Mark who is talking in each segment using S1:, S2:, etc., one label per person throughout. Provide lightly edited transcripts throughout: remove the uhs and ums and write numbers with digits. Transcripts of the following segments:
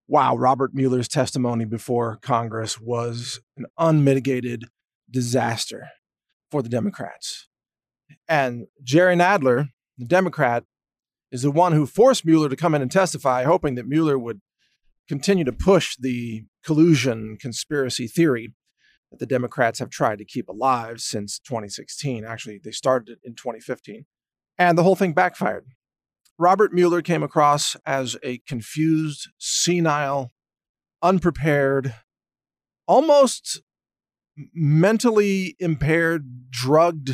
S1: Wow, Robert Mueller's testimony before Congress was an unmitigated disaster for the Democrats. And Jerry Nadler, the Democrat, is the one who forced Mueller to come in and testify, hoping that Mueller would continue to push the collusion conspiracy theory that the Democrats have tried to keep alive since 2016. Actually, they started it in 2015. And the whole thing backfired. Robert Mueller came across as a confused, senile, unprepared, almost mentally impaired, drugged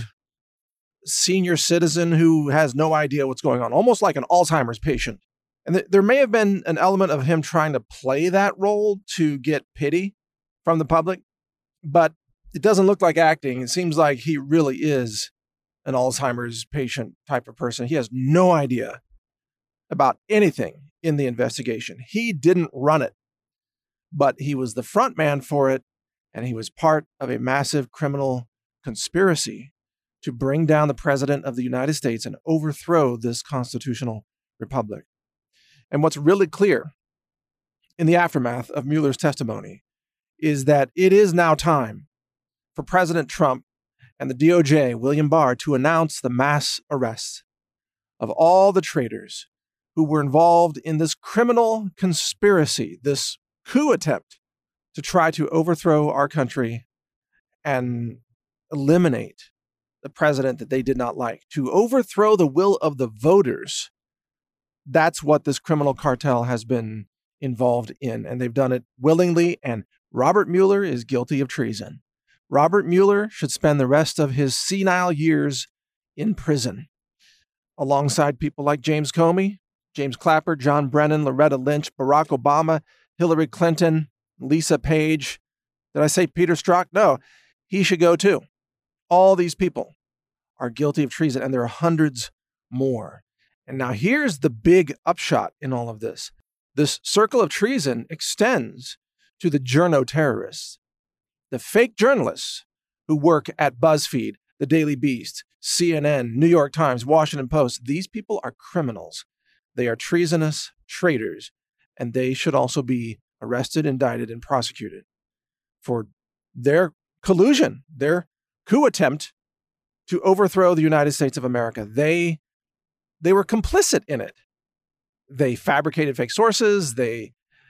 S1: senior citizen who has no idea what's going on, almost like an Alzheimer's patient. And there may have been an element of him trying to play that role to get pity from the public, but it doesn't look like acting. It seems like he really is an Alzheimer's patient type of person. He has no idea about anything in the investigation. He didn't run it, but he was the front man for it, and he was part of a massive criminal conspiracy to bring down the president of the United States and overthrow this constitutional republic. And what's really clear in the aftermath of Mueller's testimony is that it is now time for President Trump and the DOJ, William Barr, to announce the mass arrest of all the traitors who were involved in this criminal conspiracy, this coup attempt to try to overthrow our country and eliminate the president that they did not like, to overthrow the will of the voters. That's what this criminal cartel has been involved in, and they've done it willingly, and Robert Mueller is guilty of treason. Robert Mueller should spend the rest of his senile years in prison, alongside people like James Comey, James Clapper, John Brennan, Loretta Lynch, Barack Obama, Hillary Clinton, Lisa Page. Did I say Peter Strzok? No, he should go too. All these people are guilty of treason, and there are hundreds more. And now here's the big upshot in all of this. This circle of treason extends to the journo terrorists, the fake journalists who work at BuzzFeed, The Daily Beast, CNN, New York Times, Washington Post. These people are criminals. They are treasonous traitors, and they should also be arrested, indicted, and prosecuted for their collusion, their coup attempt to overthrow the United States of America. They were complicit in it. They fabricated fake sources. They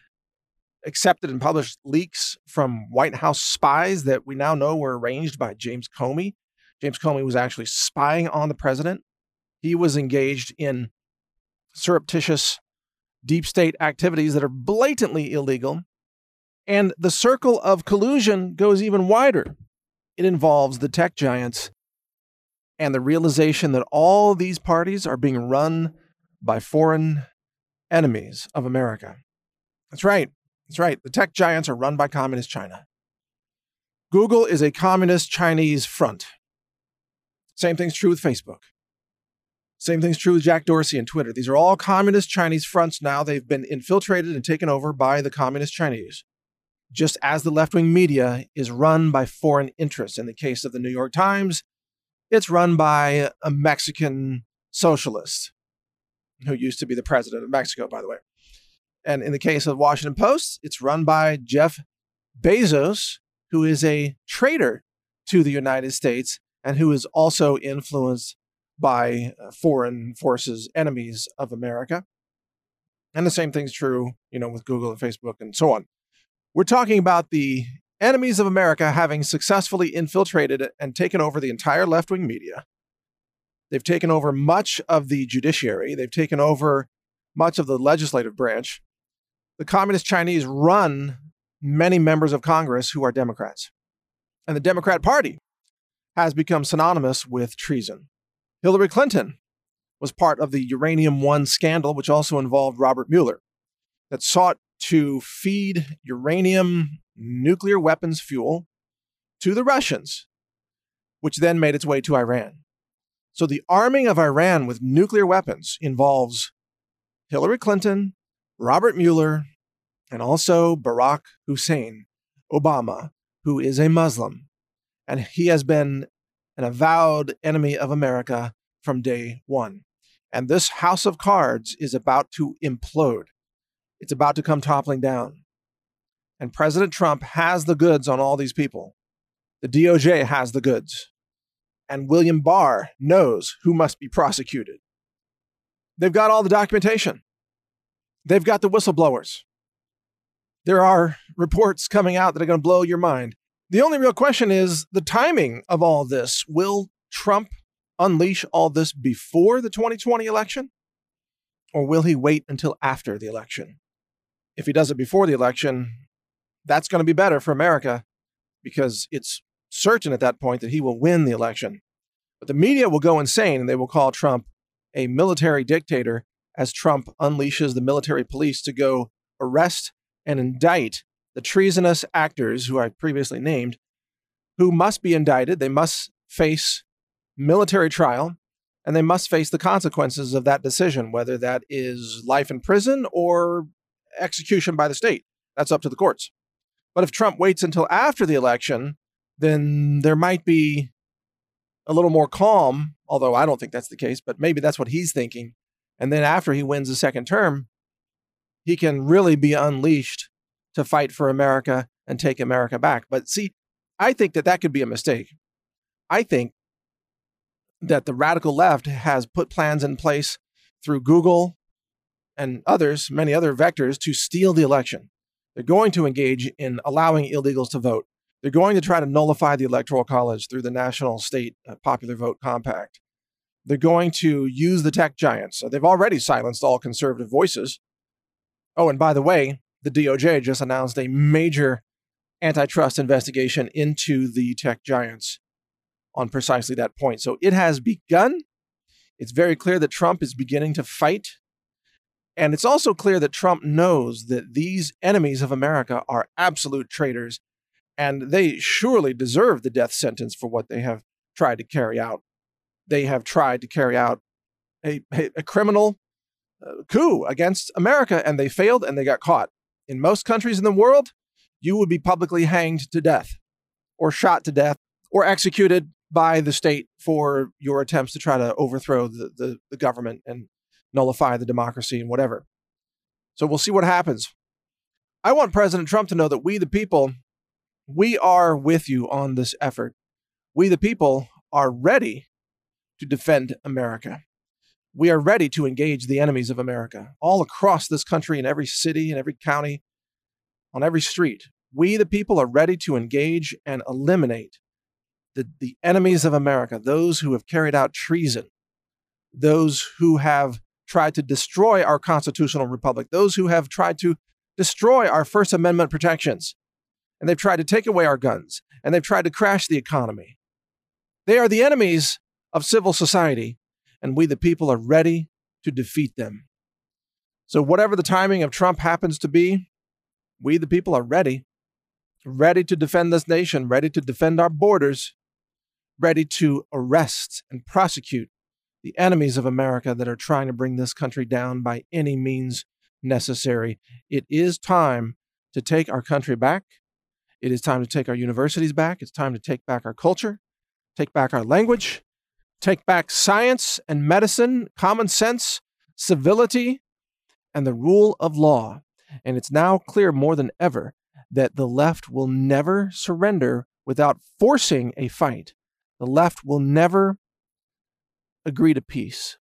S1: accepted and published leaks from White House spies that we now know were arranged by James Comey. James Comey was actually spying on the president. He was engaged in surreptitious deep state activities that are blatantly illegal. And the circle of collusion goes even wider. It involves the tech giants and the realization that all these parties are being run by foreign enemies of America. That's right. That's right. The tech giants are run by communist China. Google is a communist Chinese front. Same thing's true with Facebook. Same thing's true with Jack Dorsey and Twitter. These are all communist Chinese fronts now. They've been infiltrated and taken over by the communist Chinese, just as the left-wing media is run by foreign interests. In the case of the New York Times, it's run by a Mexican socialist who used to be the president of Mexico, by the way. And in the case of the Washington Post, it's run by Jeff Bezos, who is a traitor to the United States and who is also influenced by foreign forces, enemies of America. And the same thing's true, with Google and Facebook and so on. We're talking about the enemies of America having successfully infiltrated and taken over the entire left-wing media. They've taken over much of the judiciary. They've taken over much of the legislative branch. The communist Chinese run many members of Congress who are Democrats. And the Democrat Party has become synonymous with treason. Hillary Clinton was part of the Uranium One scandal, which also involved Robert Mueller, that sought to feed uranium nuclear weapons fuel to the Russians, which then made its way to Iran. So the arming of Iran with nuclear weapons involves Hillary Clinton, Robert Mueller, and also Barack Hussein Obama, who is a Muslim. And he has been an avowed enemy of America from day one. And this house of cards is about to implode. It's about to come toppling down. And President Trump has the goods on all these people. The DOJ has the goods. And William Barr knows who must be prosecuted. They've got all the documentation. They've got the whistleblowers. There are reports coming out that are going to blow your mind. The only real question is the timing of all this. Will Trump unleash all this before the 2020 election? Or will he wait until after the election? If he does it before the election, that's going to be better for America because it's certain at that point that he will win the election. But the media will go insane and they will call Trump a military dictator as Trump unleashes the military police to go arrest and indict the treasonous actors who I previously named, who must be indicted. They must face military trial, and they must face the consequences of that decision, whether that is life in prison or execution by the state. That's up to the courts. But if Trump waits until after the election, then there might be a little more calm, although I don't think that's the case, but maybe that's what he's thinking. And then after he wins the second term, he can really be unleashed to fight for America and take America back. But see, I think that that could be a mistake. I think that the radical left has put plans in place through Google and others, many other vectors, to steal the election. They're going to engage in allowing illegals to vote. They're going to try to nullify the Electoral College through the National State Popular Vote Compact. They're going to use the tech giants. They've already silenced all conservative voices. Oh, and by the way, the DOJ just announced a major antitrust investigation into the tech giants on precisely that point. So it has begun. It's very clear that Trump is beginning to fight. And it's also clear that Trump knows that these enemies of America are absolute traitors, and they surely deserve the death sentence for what they have tried to carry out. They have tried to carry out a criminal coup against America, and they failed and they got caught. In most countries in the world, you would be publicly hanged to death or shot to death or executed by the state for your attempts to try to overthrow the government and nullify the democracy and whatever. So we'll see what happens. I want President Trump to know that we, the people, we are with you on this effort. We, the people, are ready to defend America. We are ready to engage the enemies of America all across this country, in every city, in every county, on every street. We, the people, are ready to engage and eliminate the enemies of America, those who have carried out treason, those who have tried to destroy our constitutional republic, those who have tried to destroy our First Amendment protections, and they've tried to take away our guns, and they've tried to crash the economy. They are the enemies of civil society, and we, the people, are ready to defeat them. So whatever the timing of Trump happens to be, we, the people, are ready to defend this nation, ready to defend our borders, ready to arrest and prosecute the enemies of America that are trying to bring this country down by any means necessary. It is time to take our country back. It is time to take our universities back. It's time to take back our culture, take back our language, take back science and medicine, common sense, civility, and the rule of law. And it's now clear more than ever that the left will never surrender without forcing a fight. The left will never agree to peace.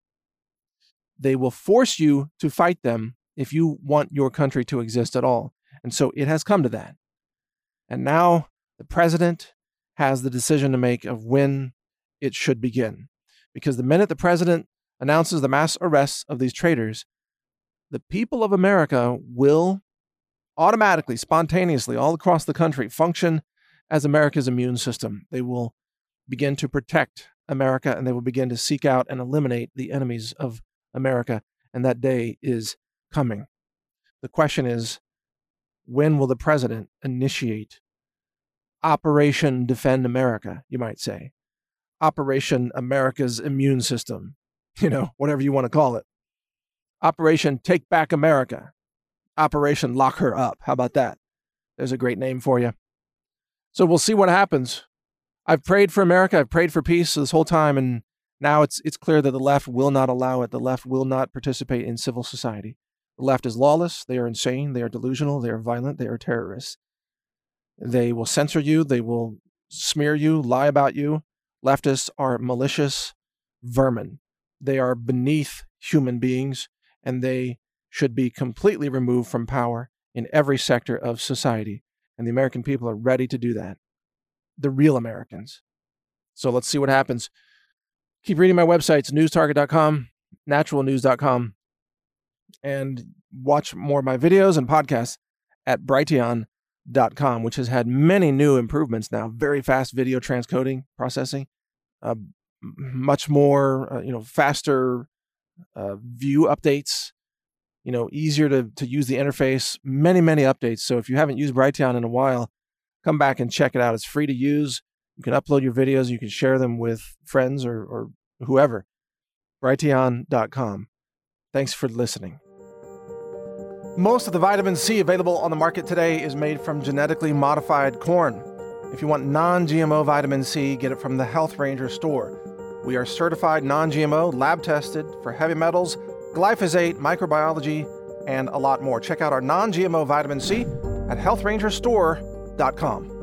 S1: They will force you to fight them if you want your country to exist at all. And so it has come to that. And now the president has the decision to make of when it should begin. Because the minute the president announces the mass arrests of these traitors, the people of America will automatically, spontaneously, all across the country, function as America's immune system. They will begin to protect America, and they will begin to seek out and eliminate the enemies of America. And that day is coming. The question is, when will the president initiate Operation Defend America, you might say? Operation America's Immune System, whatever you want to call it. Operation Take Back America. Operation Lock Her Up. How about that? There's a great name for you. So we'll see what happens. I've prayed for America. I've prayed for peace this whole time, and now it's clear that the left will not allow it. The left will not participate in civil society. The The left is lawless. They are insane. They are delusional. They are violent. They are terrorists. They will censor you. They will smear you, lie about you. Leftists are malicious vermin. They are beneath human beings, and they should be completely removed from power in every sector of society. And the American people are ready to do that. The real Americans. So let's see what happens. Keep reading my websites, newstarget.com, naturalnews.com, and watch more of my videos and podcasts at Brighteon.com, which has had many new improvements now. Very fast video transcoding processing, much more, faster view updates, easier to use the interface, many, many updates. So if you haven't used Brighteon in a while, come back and check it out. It's free to use. You can upload your videos. You can share them with friends or whoever. Brighteon.com. Thanks for listening. Most of the vitamin C available on the market today is made from genetically modified corn. If you want non-GMO vitamin C, get it from the Health Ranger store. We are certified non-GMO, lab-tested for heavy metals, glyphosate, microbiology, and a lot more. Check out our non-GMO vitamin C at healthrangerstore.com.